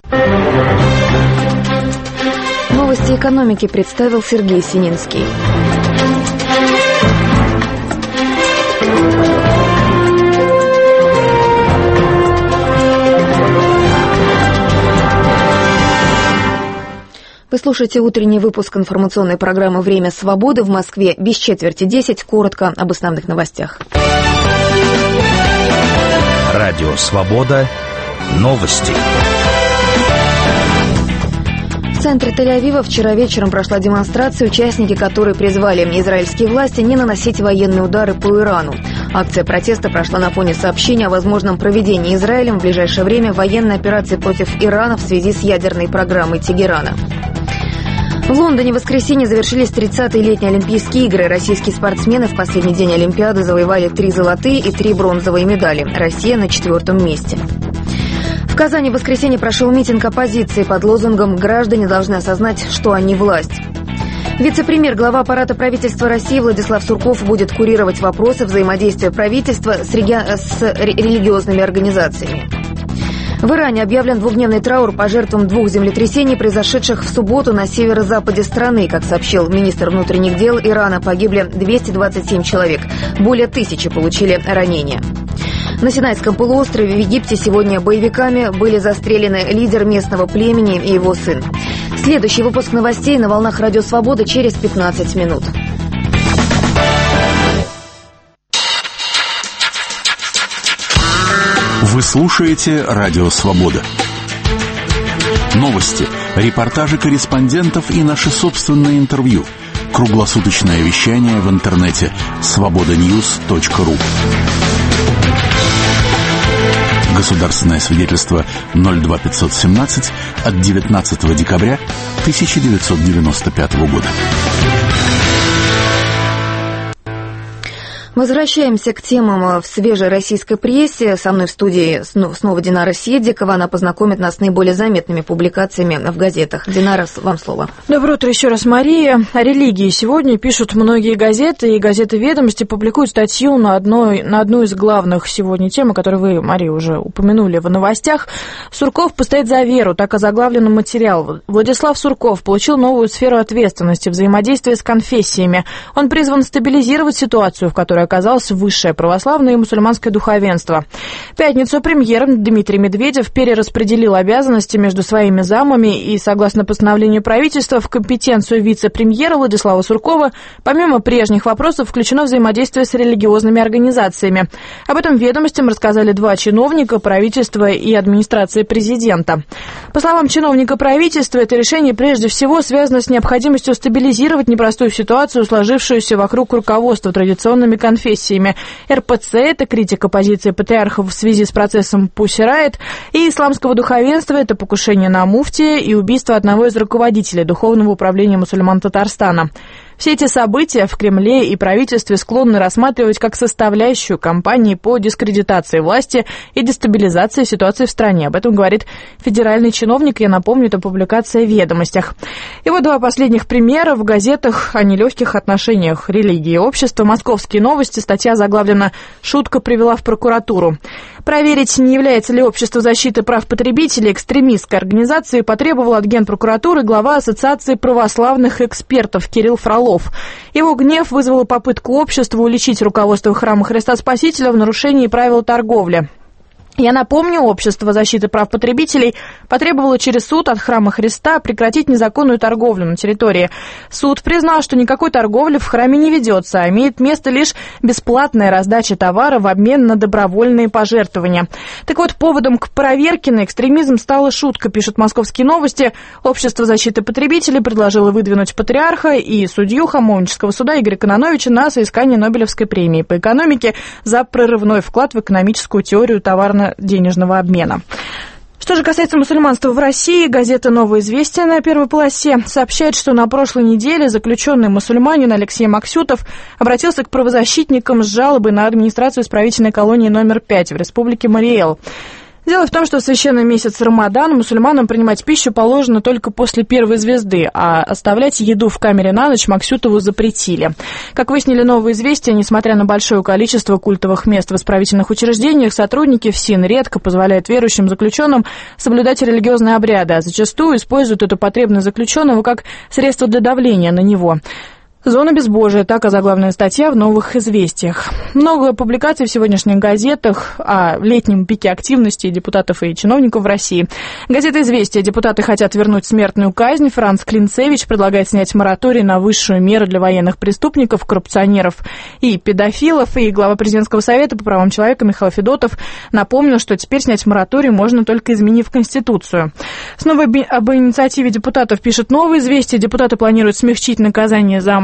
Новости экономики представил Сергей Сининский. Вы слушаете утренний выпуск информационной программы «Время свободы». В Москве без четверти десять. Коротко об основных новостях. Радио «Свобода». Новости. В центре Тель-Авива вчера вечером прошла демонстрация, участники которой призвали израильские власти не наносить военные удары по Ирану. Акция протеста прошла на фоне сообщения о возможном проведении Израилем в ближайшее время военной операции против Ирана в связи с ядерной программой Тегерана. В Лондоне в воскресенье завершились тридцатые летние Олимпийские игры. Российские спортсмены в последний день Олимпиады завоевали три золотые и три бронзовые медали. Россия на четвертом месте. В Казани в воскресенье прошел митинг оппозиции под лозунгом «Граждане должны осознать, что они власть». Вице-премьер, глава аппарата правительства России Владислав Сурков будет курировать вопросы взаимодействия правительства с, реги... с религиозными организациями. В Иране объявлен двухдневный траур по жертвам двух землетрясений, произошедших в субботу на северо-западе страны. Как сообщил министр внутренних дел Ирана, погибли двести двадцать семь человек. Более тысячи получили ранения. На Синайском полуострове в Египте сегодня боевиками были застрелены лидер местного племени и его сын. Следующий выпуск новостей на волнах Радио Свобода через пятнадцать минут. Вы слушаете Радио Свобода. Новости, репортажи корреспондентов и наши собственные интервью. Круглосуточное вещание в интернете свобода ньюс точка ру. Государственное свидетельство ноль два пятьсот семнадцать от девятнадцатого декабря тысяча девятьсот девяносто пятого года. Возвращаемся к темам в свежей российской прессе. Со мной в студии снова Динара Седикова. Она познакомит нас с наиболее заметными публикациями в газетах. Динара, вам слово. Доброе утро еще раз, Мария. О религии сегодня пишут многие газеты, и газеты «Ведомости» публикуют статью на, одной, на одну из главных сегодня тем, о которой вы, Мария, уже упомянули в новостях. «Сурков постоит за веру», так озаглавлен материал. Владислав Сурков получил новую сферу ответственности – взаимодействие с конфессиями. Он призван стабилизировать ситуацию, в которой оказалось высшее православное и мусульманское духовенство. В пятницу премьер Дмитрий Медведев перераспределил обязанности между своими замами, и, согласно постановлению правительства, в компетенцию вице-премьера Владислава Суркова, помимо прежних вопросов, включено взаимодействие с религиозными организациями. Об этом «Ведомостям» рассказали два чиновника правительства и администрации президента. По словам чиновника правительства, это решение прежде всего связано с необходимостью стабилизировать непростую ситуацию, сложившуюся вокруг руководства традиционными конфессиями. конфессиями. эр пэ цэ – это критика позиции патриархов в связи с процессом Пусси Райт, и исламского духовенства – это покушение на муфтия и убийство одного из руководителей Духовного управления мусульман Татарстана. Все эти события в Кремле и правительстве склонны рассматривать как составляющую кампании по дискредитации власти и дестабилизации ситуации в стране. Об этом говорит федеральный чиновник, я напомню, это публикация в «Ведомостях». И вот два последних примера в газетах о нелегких отношениях религии и общества. «Московские новости», статья заглавлена «Шутка привела в прокуратуру». Проверить, не является ли общество защиты прав потребителей экстремистской организацией, потребовал от Генпрокуратуры глава Ассоциации православных экспертов Кирилл Фролов. Его гнев вызвал попытку общества уличить руководство храма Христа Спасителя в нарушении правил торговли. Я напомню, общество защиты прав потребителей потребовало через суд от Храма Христа прекратить незаконную торговлю на территории. Суд признал, что никакой торговли в храме не ведется, а имеет место лишь бесплатная раздача товара в обмен на добровольные пожертвования. Так вот, поводом к проверке на экстремизм стала шутка, пишут «Московские новости». Общество защиты потребителей предложило выдвинуть патриарха и судью Хамовнического суда Игоря Кононовича на соискание Нобелевской премии по экономике за прорывной вклад в экономическую теорию товарно денежного обмена. Что же касается мусульманства в России, газета «Новое известие» на первой полосе сообщает, что на прошлой неделе заключенный мусульманин Алексей Максютов обратился к правозащитникам с жалобой на администрацию исправительной колонии номер пять в республике Мариэл. Дело в том, что в священный месяц Рамадан мусульманам принимать пищу положено только после первой звезды, а оставлять еду в камере на ночь Максютову запретили. Как выяснили «Новые известия», несмотря на большое количество культовых мест в исправительных учреждениях, сотрудники ФСИН редко позволяют верующим заключенным соблюдать религиозные обряды, а зачастую используют эту потребность заключенного как средство для давления на него. «Зона безбожия» – так озаглавленная статья в «Новых известиях». Много публикаций в сегодняшних газетах о летнем пике активности депутатов и чиновников в России. Газета «Известия». Депутаты хотят вернуть смертную казнь. Франц Клинцевич предлагает снять мораторий на высшую меру для военных преступников, коррупционеров и педофилов. И глава президентского совета по правам человека Михаил Федотов напомнил, что теперь снять мораторий можно только изменив Конституцию. Снова об инициативе депутатов пишет «Новые известия». Депутаты планируют смягчить наказание за массовые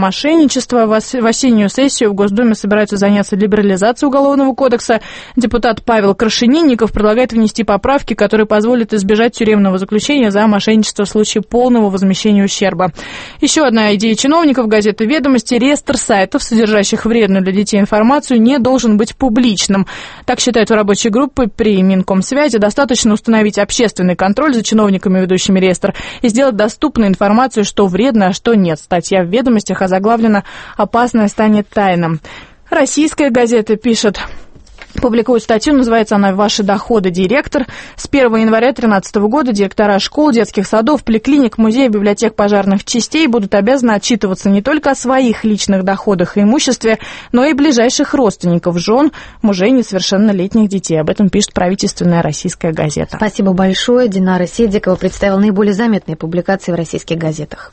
мошенничества. В осеннюю сессию в Госдуме собираются заняться либерализацией Уголовного кодекса. Депутат Павел Крашенинников предлагает внести поправки, которые позволят избежать тюремного заключения за мошенничество в случае полного возмещения ущерба. Еще одна идея чиновников газеты «Ведомости» – реестр сайтов, содержащих вредную для детей информацию, не должен быть публичным. Так считают в рабочей группе при Минкомсвязи. Достаточно установить общественный контроль за чиновниками, ведущими реестр, и сделать доступной информацию, что вредно, а что нет. Статья в «Ведомостях» озаглавлена «Опасное станет тайным». Российская газета пишет... Публикует статью, называется она «Ваши доходы, директор». С первого января две тысячи тринадцатого года директора школ, детских садов, поликлиник, музеев, библиотек, пожарных частей будут обязаны отчитываться не только о своих личных доходах и имуществе, но и ближайших родственников, жен, мужей несовершеннолетних детей. Об этом пишет правительственная российская газета. Спасибо большое. Динара Седикова представила наиболее заметные публикации в российских газетах.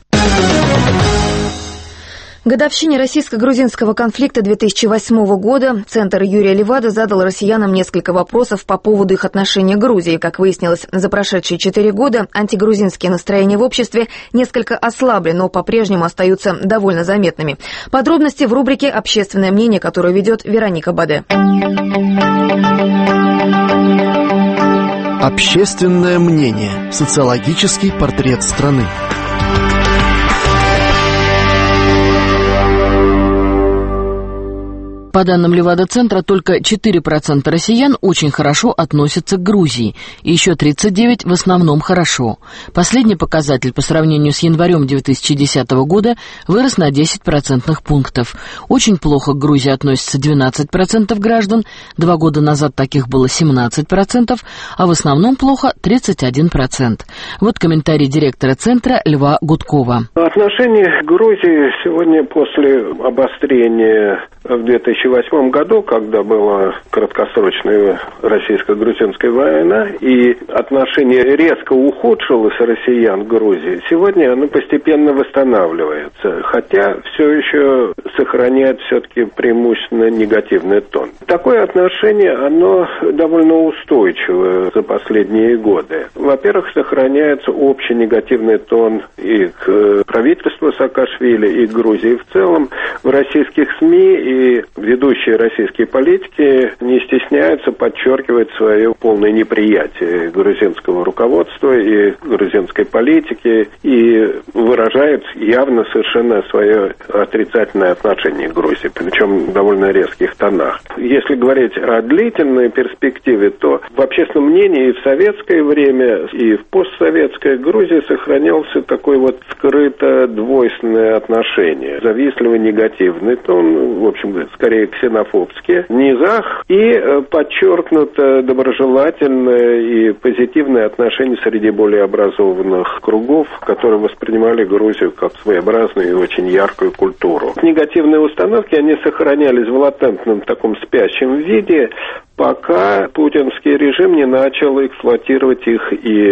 К годовщине российско-грузинского конфликта две тысячи восьмого года Центр Юрия Левада задал россиянам несколько вопросов по поводу их отношения к Грузии. Как выяснилось, за прошедшие четыре года антигрузинские настроения в обществе несколько ослабли, но по-прежнему остаются довольно заметными. Подробности в рубрике «Общественное мнение», которую ведет Вероника Баде. Общественное мнение. Социологический портрет страны. По данным Левада-центра, только четыре процента россиян очень хорошо относятся к Грузии, и еще тридцать девять процентов в основном хорошо. Последний показатель по сравнению с январем две тысячи десятого года вырос на десять процентных пунктов. Очень плохо к Грузии относятся двенадцать процентов граждан, два года назад таких было семнадцать процентов, а в основном плохо тридцать один процент. Вот комментарий директора центра Льва Гудкова. Отношения к Грузии сегодня после обострения в две тысячи восьмом году, когда была краткосрочная российско-грузинская война, и отношение резко ухудшилось россиян к Грузии, сегодня оно постепенно восстанавливается, хотя все еще сохраняет все-таки преимущественно негативный тон. Такое отношение, оно довольно устойчивое за последние годы. Во-первых, сохраняется общий негативный тон и к правительству Саакашвили, и к Грузии в целом. В российских СМИ и ведущие российские политики не стесняются подчеркивать свое полное неприятие грузинского руководства и грузинской политики и выражают явно совершенно свое отрицательное отношение к Грузии, причем в довольно резких тонах. Если говорить о длительной перспективе, то в общественном мнении и в советское время, и в постсоветское Грузии сохранялся такой вот скрыто двойственное отношение. Завистливый негативный тон, в общем, скорее ксенофобский, в низах, и подчеркнуто доброжелательное и позитивное отношение среди более образованных кругов, которые воспринимали Грузию как своеобразную и очень яркую культуру. Негативные установки, они сохранялись в латентном таком спящем виде, пока путинский режим не начал эксплуатировать их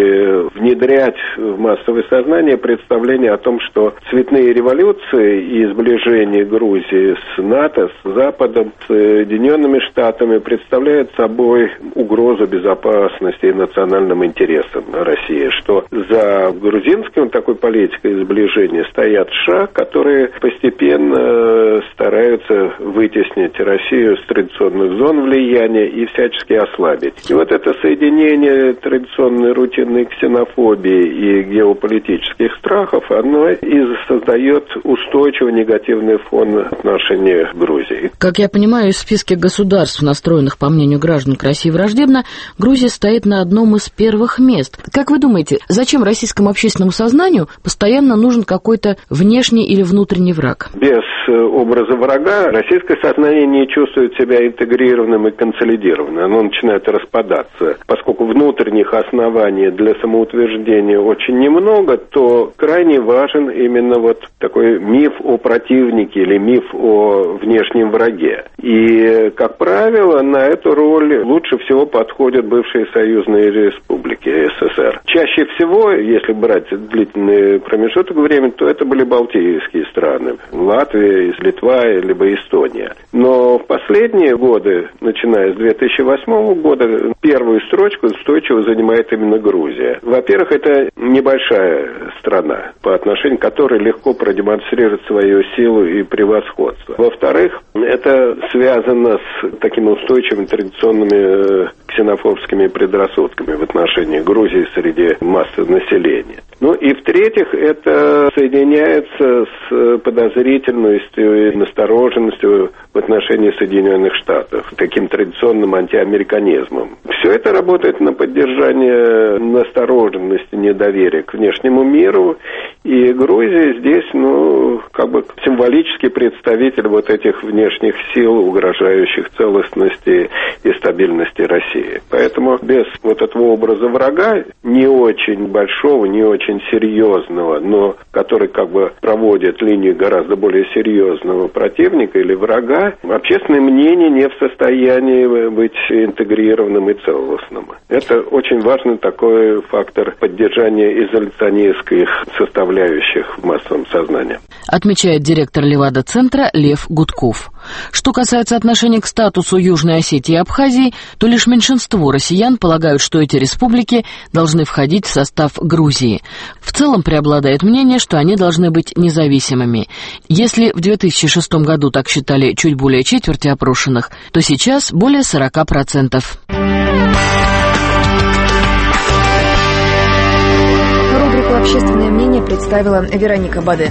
и внедрять в массовое сознание представление о том, что цветные революции и сближение Грузии с НАТО, с Западом, с Соединенными Штатами представляют собой угрозу безопасности и национальным интересам России, что за грузинским такой политикой сближения стоят США, которые постепенно стараются вытеснить Россию с традиционных зон влияния и всячески ослабить. И вот это соединение традиционной рутинной ксенофобии и геополитических страхов, оно и создает устойчивый негативный фон отношения к Грузии. Как я понимаю, из списка государств, настроенных, по мнению граждан, к России враждебно, Грузия стоит на одном из первых мест. Как вы думаете, зачем российскому общественному сознанию постоянно нужен какой-то внешний или внутренний враг? Без образа врага российское сознание не чувствует себя интегрированным и консолидированным. Оно начинает распадаться. Поскольку внутренних оснований для самоутверждения очень немного, то крайне важен именно вот такой миф о противнике или миф о внешнем враге. И, как правило, на эту роль лучше всего подходят бывшие союзные республики СССР. Чаще всего, если брать длительный промежуток времени, то это были балтийские страны. Латвия Латвия, Литва, либо Эстония. Но в последние годы, начиная с две тысячи восьмого года, первую строчку устойчиво занимает именно Грузия. Во-первых, это небольшая страна, по отношению к которой легко продемонстрировать свою силу и превосходство. Во-вторых, это связано с такими устойчивыми традиционными ксенофобскими предрассудками в отношении Грузии среди массы населения. Ну и в-третьих, это соединяется с подозрительностью и настороженностью в отношении Соединенных Штатов, таким традиционным антиамериканизмом. Все это работает на поддержание настороженности, недоверия к внешнему миру, и Грузия здесь, ну, как бы символический представитель вот этих внешних сил, угрожающих целостности и стабильности России. Поэтому без вот этого образа врага, не очень большого, не очень серьезного, но который как бы проводит линию гораздо более серьезного противника или врага, общественное мнение не в состоянии быть интегрированным и целостным. Это очень важный такой фактор поддержания изоляционистских составляющих в массовом сознании. Отмечает директор Левада-центра Лев Гудков. Что касается отношения к статусу Южной Осетии и Абхазии, то лишь меньшинство россиян полагают, что эти республики должны входить в состав Грузии. В целом преобладает мнение, что они должны быть независимыми. Если в две тысячи шестом году так считали чуть более четверти опрошенных, то сейчас более сорока процентов. Рубрику «Общественное мнение» представила Вероника Баде.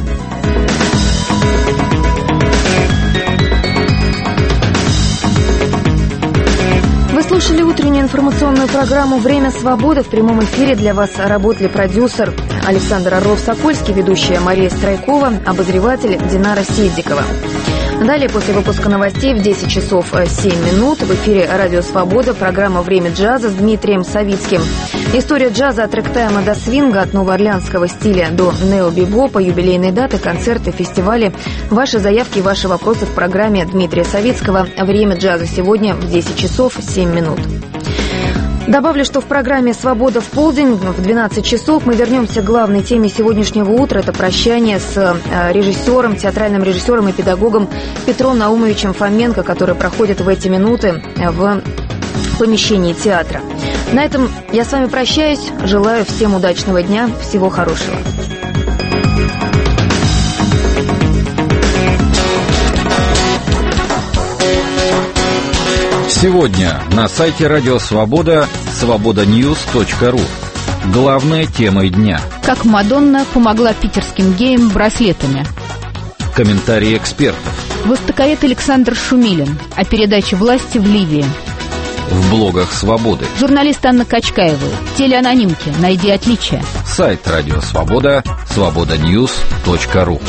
Вы слушали утреннюю информационную программу «Время свободы». В прямом эфире для вас работали продюсер Александр Орлов-Сокольский, ведущая Мария Страйкова, обозреватель Динара Сидикова. Далее, после выпуска новостей в десять часов семь минут в эфире «Радио Свобода» программа «Время джаза» с Дмитрием Савицким. История джаза от рэктайма до свинга, от новоорлеанского стиля до нео-бибопа, юбилейные даты, концерты, фестивали. Ваши заявки и ваши вопросы в программе Дмитрия Савицкого «Время джаза» сегодня в десять часов семь минут. Добавлю, что в программе «Свобода в полдень» в двенадцать часов мы вернемся к главной теме сегодняшнего утра. Это прощание с режиссером, театральным режиссером и педагогом Петром Наумовичем Фоменко, который проходит в эти минуты в помещении театра. На этом я с вами прощаюсь. Желаю всем удачного дня, всего хорошего. Сегодня на сайте Радио Свобода свобода ньюс точка ру. Главная тема дня. Как Мадонна помогла питерским геям браслетами. Комментарии экспертов. Востоковед Александр Шумилин о передаче власти в Ливии. В блогах Свободы. Журналист Анна Качкаева. Телеанонимки. Найди отличия. Сайт Радио Свобода свобода ньюс точка ру.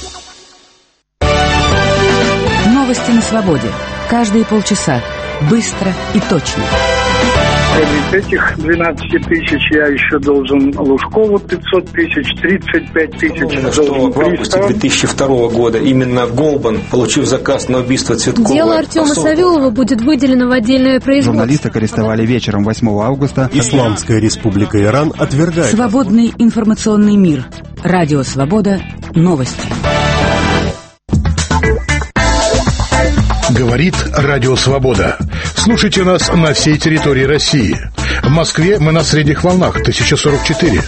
Новости на свободе. Каждые полчаса. Быстро и точно. Из этих двенадцати тысяч я еще должен Лужкову пятьсот тысяч, тридцать пять тысяч. Помню, что в августе две тысячи второго года именно Голбан, получив заказ на убийство Цветкова... Дело Артема Савелова будет выделено в отдельное производство. Журналисток арестовали вечером восьмого августа. Исламская республика Иран отвергает... Свободный информационный мир. Радио Свобода. Новости. Говорит Радио Свобода. Слушайте нас на всей территории России. В Москве мы на средних волнах тысяча сорок четыре.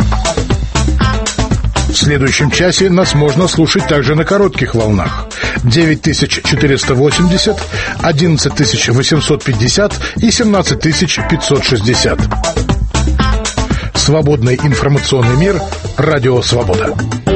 В следующем часе нас можно слушать также на коротких волнах. девять тысяч четыреста восемьдесят, одиннадцать тысяч восемьсот пятьдесят и семнадцать тысяч пятьсот шестьдесят. Свободный информационный мир. Радио Свобода.